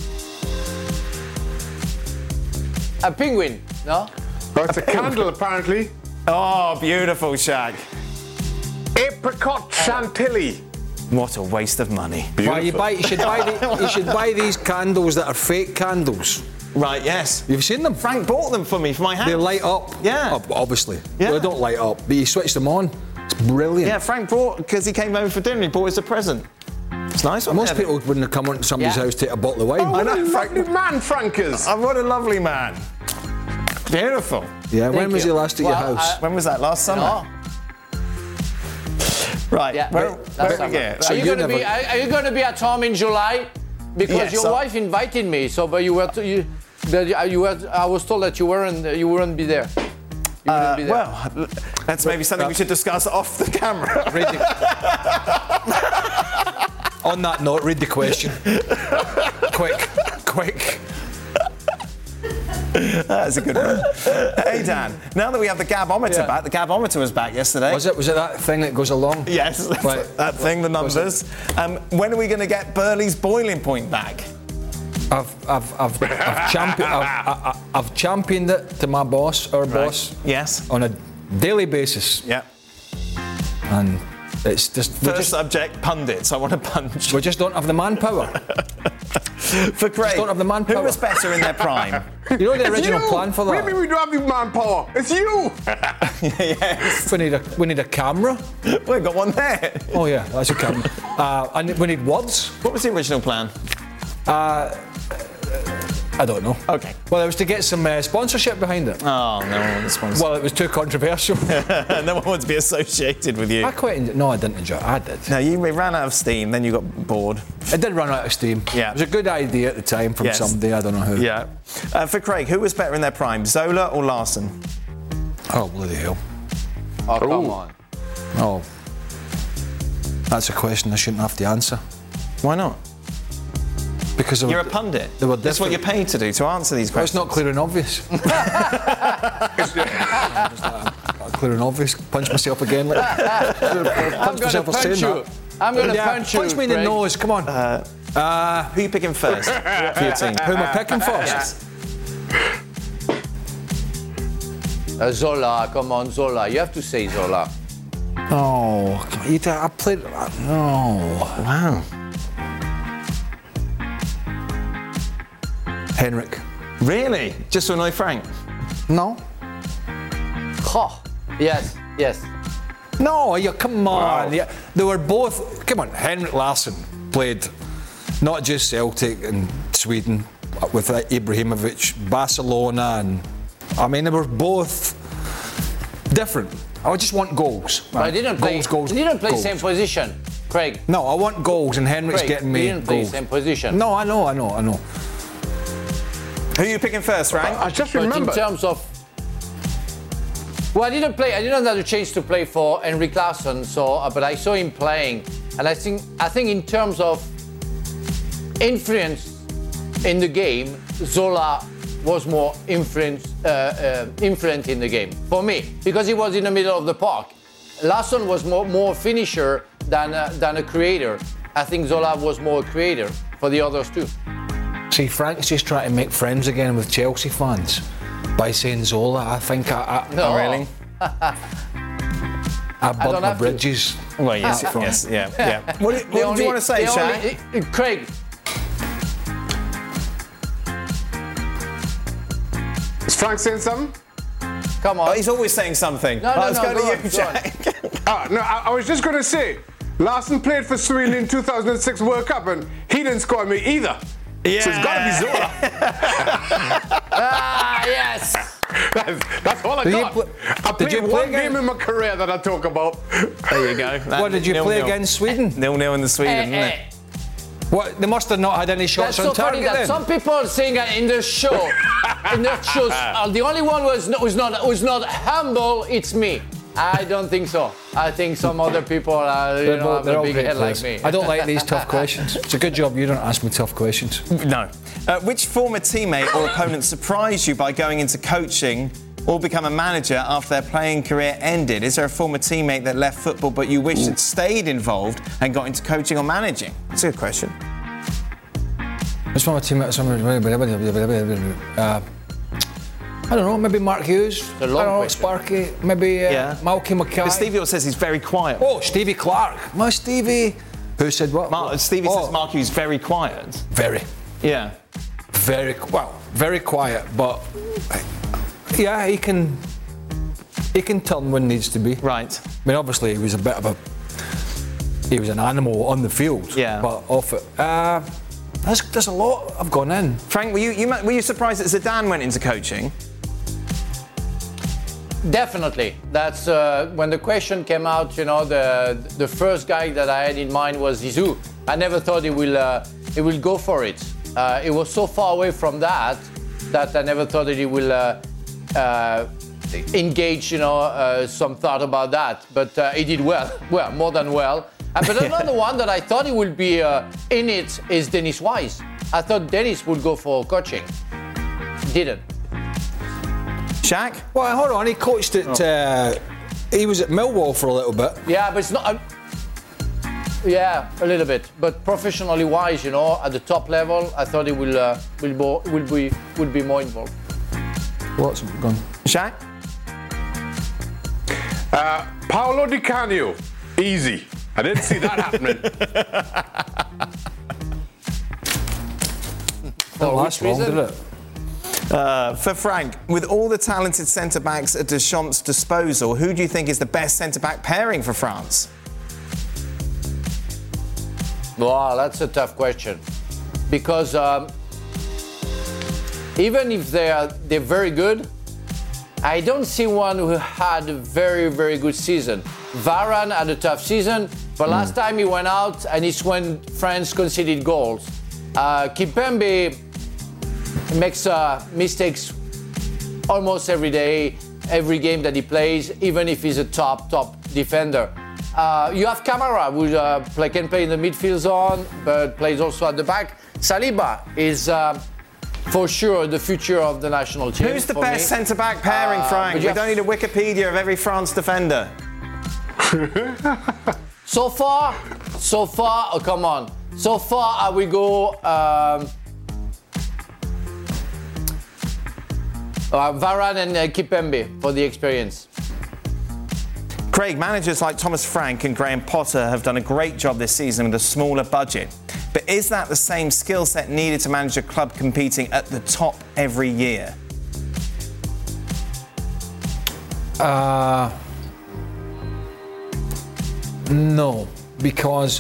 A penguin, no? Oh, it's a candle, apparently. Oh, beautiful, Shaq. Apricot chantilly. What a waste of money. Why, you, buy, you, should buy the, you should buy these candles that are fake candles. Right, yes. You've seen them? Frank bought them for me for my house. They light up. Yeah. Oh, obviously. Yeah. Well, they don't light up, but you switch them on. It's brilliant. Yeah, Frank brought, because he came over for dinner, he bought us a present. It's nice. Most wasn't it? people wouldn't have come on to somebody's Yeah. house to take a bottle of wine. Oh, what I a know, Frank- lovely man Frank is. Oh, what a lovely man. Beautiful. Yeah, when Thank was you. he last at Well, your house? I- When was that? Last summer? No. Right. Yeah, Where, that's where summer. we get? So are you, you gonna never- be? Are, are you going to be at home in July? Because Yes, your so- wife invited me. So, but you were. T- you, that you were. I was told that you weren't. You wouldn't be there. You wouldn't Uh, be there. well, that's maybe something we should discuss off the camera. On that note, read the question. quick, quick. That's a good one. Hey, Dan, now that we have the gabometer Yeah. back, the gabometer was back yesterday. Was it? Was it that thing that goes along? Yes, Right. that thing, the numbers. Um, when are we going to get Burley's boiling point back? I've, I've, I've, I've, champion, I've, I- I've championed it to my boss, our boss, Yes. on a daily basis, Yeah. and it's just we First just, subject, pundits. I want to punch. we just don't have the manpower. For Craig, don't have the who manpower. was better in their prime? You know the original You! plan for What do you that? mean we don't have the manpower? It's you. Yes. We need a we need a camera. We've got one there. Oh yeah, that's a camera. Uh, and we need words. What was the original plan? I don't know. Okay. Well, it was to get some uh, sponsorship behind it. Oh, no one wants sponsor. Well, it was too controversial. No one wants to be associated with you. I quite enjoyed. No, I didn't enjoy it. I did. No, you ran out of steam, then you got bored. It did run out of steam. Yeah. It was a good idea at the time from Yes. somebody, I don't know who. Yeah. Uh, for Craig, who was better in their prime, Zola or Larsson? Oh, bloody hell. Oh, come Ooh. on. Oh. That's a question I shouldn't have to answer. Why not? Because they You're were, a pundit. They were That's what you're different. paid to do, to answer these Well, it's questions. not clear and obvious. Just like, clear and obvious. Punch myself again. Like, I'm going to punch you. I'm going to yeah, punch you. Punch me in the Craig. nose. Come on. Uh, Uh, who are you picking first for your team? who am I picking first? Yes. Uh, Zola, come on, Zola. You have to say Zola. Oh, you d- I played. uh, No. Wow. Henrik. Really? Just to annoy Frank? No. Oh, yes, yes. No, you come on. Wow. Yeah, they were both. Come on, Henrik Larsson played not just Celtic and Sweden with Ibrahimovic, Barcelona, and I mean they were both different. I just want goals. But I didn't play. Goals, goals, He didn't play goals. same position, Craig. No, I want goals, and Henrik's Craig, getting me he didn't play goals. same position. No, I know, I know, I know. Who are you picking first, Frank? I just But remember. in terms of, well, I didn't play. I didn't have the chance to play for Henrik Larsson, so uh, but I saw him playing, and I think I think in terms of influence in the game, Zola was more influence uh, uh, influent in the game for me because he was in the middle of the park. Larsson was more more finisher than uh, than a creator. I think Zola was more a creator for the others too. See, Frank's just trying to make friends again with Chelsea fans by saying Zola. I think I, I No. Oh, really? I don't bumped my have to. bridges. Well, yes, Ah, yes, yeah, yeah. What, The what do only- you want to say, the Shaq? only- uh, Craig, Is Frank saying something? come on. Oh, he's always saying something. No, no, Let's no, go go to on, you, go on. Shaq. Ah, no, I, I was just going to say, Larsson played for Sweden in two thousand six World Cup, and he didn't score me either. Yeah. So it's got to be Zola. Ah, yes. that's, that's all I Did you got. pl- I did played you play one again? game in my career that I talk about. There you go. What did you Nil, play nil. against Sweden? Nil nil in the Sweden, Eh, isn't eh, it? What? They must have not had any shots That's on so funny target that then. some people saying that in the show, in the shows, uh, the only one who's not, who's not who's not humble, it's me. I don't think so. I think some other people are, you They're know, both- have they're a all big great head like players. me. I don't like these tough questions. It's a good job you don't ask me tough questions. No. Uh, which former teammate or opponent surprised you by going into coaching or become a manager after their playing career ended? Is there a former teammate that left football but you wish had stayed involved and got into coaching or managing? That's a good question. It's one of my teammates. Uh, I don't know, maybe Mark Hughes. a I long don't know, question. Sparky. Maybe uh, Yeah. Malky Mackay. But Stevie also says he's very quiet. Oh, Stevie Clark. My Stevie. Who said what? Mark, Stevie oh, says Mark Hughes very quiet. Very. Yeah. Very, well, very quiet, but yeah, he can, he can turn when needs to be. Right. I mean, obviously, he was a bit of a, he was an animal on the field. Yeah. But off it, uh, there's, there's a lot I've gone in. Frank, were you, you were you surprised that Zidane went into coaching? Definitely. That's uh, when the question came out. You know, the the first guy that I had in mind was Zizou. I never thought he will uh, he will go for it. Uh, it was so far away from that that I never thought that he will uh, uh, engage. You know, uh, some thought about that. But uh, he did well. Well, more than well. Uh, but another one that I thought he would be uh, in it is Dennis Wise. I thought Dennis would go for coaching. Didn't. Shaq? Well, hold on, he coached at, uh, he was at Millwall for a little bit. Yeah, but it's not. Uh, yeah, a little bit, but professionally wise, you know, at the top level, I thought he will uh, will, bo- will be will be more involved. What's gone? Shaq? Uh, Paolo Di Canio. Easy. I didn't see that happening. Didn't last long, reason? did it? Uh, for Frank, with all the talented centre-backs at Deschamps' disposal, who do you think is the best centre-back pairing for France? Wow, that's a tough question, because um, even if they are they're very good, I don't see one who had a very, very good season. Varane had a tough season, but last mm. time he went out and it's when France conceded goals. Uh, Kimpembe makes uh, mistakes almost every day, every game that he plays, even if he's a top, top defender. Uh, you have Kamara, who uh, play, can play in the midfield zone, but plays also at the back. Saliba is uh, for sure the future of the national team. Who's the best centre-back pairing, uh, Frank? We don't need a Wikipedia of every France defender. so far, so far, oh, come on. So far, I will go um, uh, Varane and uh, Kimpembe for the experience. Craig, managers like Thomas Frank and Graham Potter have done a great job this season with a smaller budget. But is that the same skill set needed to manage a club competing at the top every year? Uh, no, because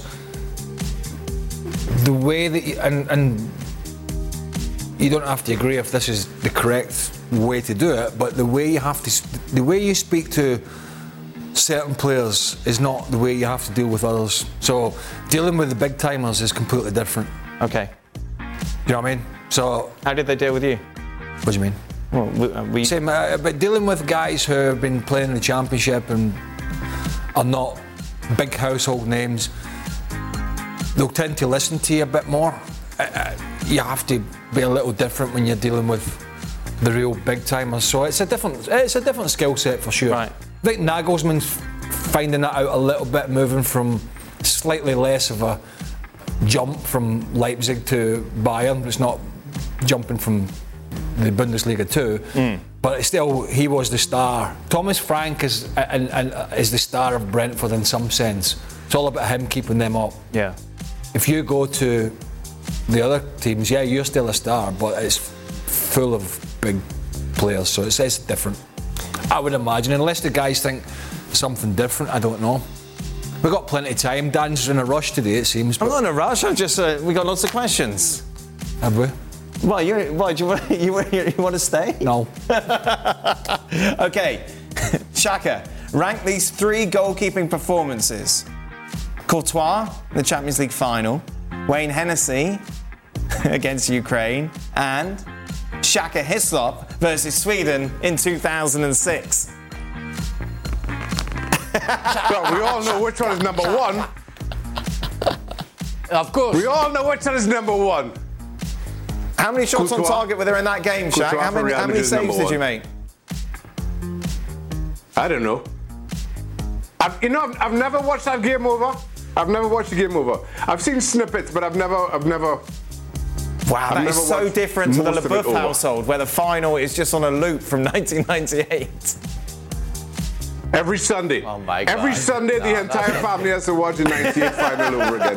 the way that you, and, and you don't have to agree if this is the correct way to do it, but the way you have to, the way you speak to certain players is not the way you have to deal with others. So dealing with the big timers is completely different. Okay. You know what I mean? So how did they deal with you? What do you mean? Well, we... Same, uh, but dealing with guys who have been playing in the Championship and are not big household names, they'll tend to listen to you a bit more. Uh, you have to be a little different when you're dealing with the real big timers. So it's a different, it's a different skill set for sure. Right. I think Nagelsmann's finding that out a little bit, moving from slightly less of a jump from Leipzig to Bayern. It's not jumping from the Bundesliga too, mm. but it's still, he was the star. Thomas Frank is and, and is the star of Brentford in some sense. It's all about him keeping them up. Yeah. If you go to the other teams, yeah, you're still a star, but it's full of big players, so it's, it's different. I would imagine, unless the guys think something different, I don't know. We've got plenty of time. Dan's in a rush today, it seems. I'm not in a rush. I just uh, we got lots of questions. Have we? Well, you, why, do you, you, you, you want to stay? No. Okay, Shaka, rank these three goalkeeping performances: Courtois in the Champions League final, Wayne Hennessy against Ukraine, and Shaka Hislop versus Sweden in two thousand six. Well, we all know which one is number one. Of course. We all know which one is number one. How many shots Courtois. on target were there in that game, Shaq? Courtois How many, how many saves did you make? I don't know. I've, you know, I've, I've never watched that game over. I've never watched the game over. I've seen snippets, but I've never, I've never. Wow, I've that never is so different to the LeBouf household, where the final is just on a loop from nineteen ninety-eight. Every Sunday. Oh my God. Every Sunday, no, the entire family has to watch the ninety-eight final over again.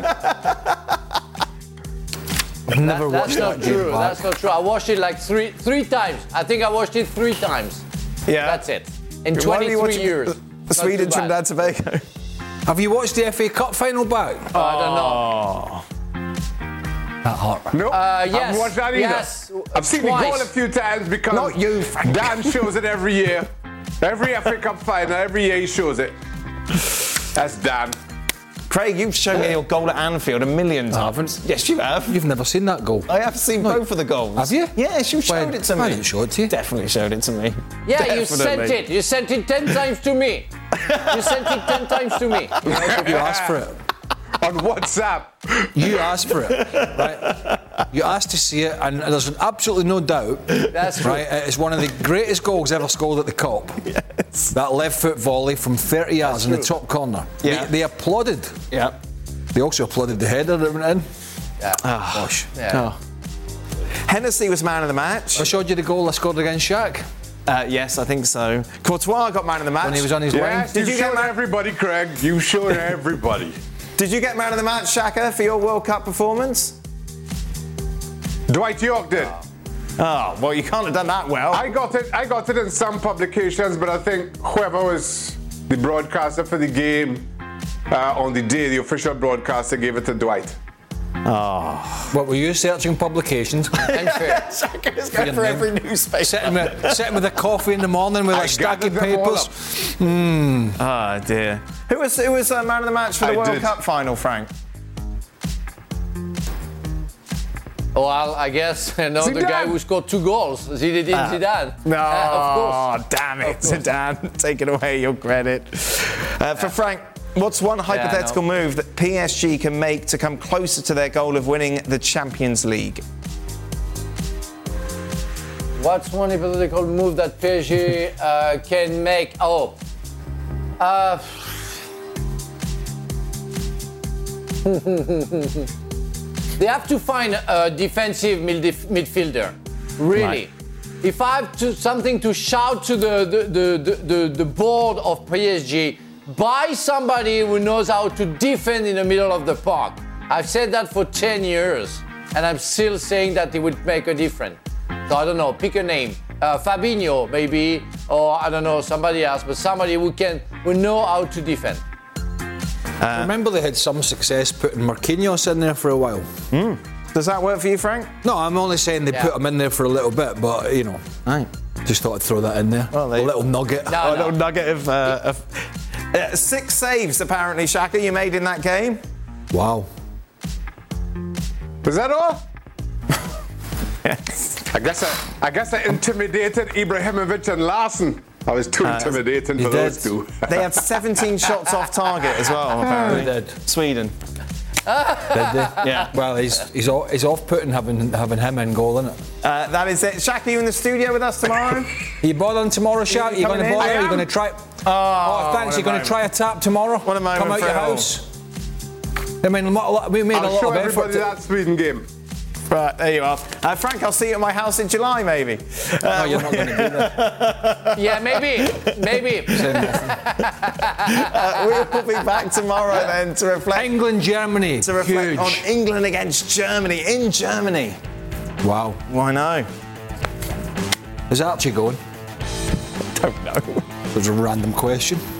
I've never that, watched that's that not true. game That's not true. I watched it like three three times. I think I watched it three times. Yeah. That's it. In twenty-three years. Sweden, Trinidad, Tobago. Have you watched the F A Cup final back? Oh, I don't know. That hurt. No, nope. uh, yes, I haven't watched that either. Yes, I've seen twice. the goal a few times because Not you, Frank. Dan shows it every year. Every F A Cup final, every year he shows it. That's Dan. Craig, you've shown me your goal at Anfield a million times. I haven't. Yes, you have. You've never seen that goal. I have seen No. both of the goals. Have you? Yes, you showed When? it to me. I didn't show it to you. Definitely showed it to me. Yeah, Definitely. you sent it. You sent it ten times to me. You sent it ten times to me. You asked for it. On WhatsApp. You asked for it, right? You asked to see it, and there's absolutely no doubt. That's true. Right? It's one of the greatest goals ever scored at the Cup. Yes. That left foot volley from thirty yards in the true. top corner. Yeah. They, they applauded. Yeah. They also applauded the header that went in. Yeah. Oh, gosh. Yeah. Oh. Hennessy was man of the match. I showed you the goal I scored against Shaq Uh, yes, I think so. Courtois got man of the match. when he was on his Yes, line. you Did you get showed man- everybody, Craig. You showed everybody. Did you get man of the match, Shaka, for your World Cup performance? Dwight York did. Oh, well, you can't have done that well. I got it. I got it in some publications, but I think whoever was the broadcaster for the game uh, on the day, the official broadcaster gave it to Dwight. Oh. What were you searching publications? Unfair. Shaka's going for every newspaper. Sitting with, sitting with a coffee in the morning with a stack of papers. Hmm. Oh dear. Who was who was uh, man of the match for the I World did. Cup final, Frank? Well, I guess you know the Zidane. guy who scored two goals, Zinedine Uh, Zidane. No, Uh, of course. damn it, Of course. Zidane, taking away your credit. Uh, for Frank, what's one hypothetical no. move that P S G can make to come closer to their goal of winning the Champions League? What's one hypothetical move that P S G uh, can make? Oh, uh, they have to find a defensive midf- midfielder. Really, Right. if I have to, something to shout to the the, the, the, the the board of P S G, buy somebody who knows how to defend in the middle of the park. I've said that for ten years, and I'm still saying that it would make a difference. So I don't know, pick a name. Uh, Fabinho, maybe, or I don't know, somebody else, but somebody who can, who know how to defend. Uh, Remember they had some success putting Marquinhos in there for a while. Mm. Does that work for you, Frank? No, I'm only saying they Yeah. put him in there for a little bit, but you know, Right. just thought I'd throw that in there. Well, they- a little nugget. No, Oh, a no. little nugget of, uh, of uh, six saves apparently, Shaka, you made in that game. Wow. Was that all? Yes. I guess I, I guess I intimidated Ibrahimovic and Larson. I was too intimidating you for those did. two. They had seventeen shots off target as well, apparently. They did. Sweden. Did they? Yeah. Well, he's he's off, he's off-putting having having him in goal, isn't it? Uh, that is it. Shaka, you in the studio with us tomorrow? Are you bothering tomorrow, Shaq? Are you going coming to in? bother? I Are you am. going to try? Oh, thanks. what a You're going moment. to try a tap tomorrow? What a moment Come out for your it all. house. I mean, what- we made a I'll lot show of effort. everybody To, that Sweden game. Right, there you are. Uh, Frank, I'll see you at my house in July, maybe. no, Uh, you're not going to do that. Yeah, maybe, maybe. uh, we'll be back tomorrow then to reflect, England, Germany. to reflect Huge. on England against Germany in Germany. Wow. Why no? Is Archie going? Don't know. There's a random question.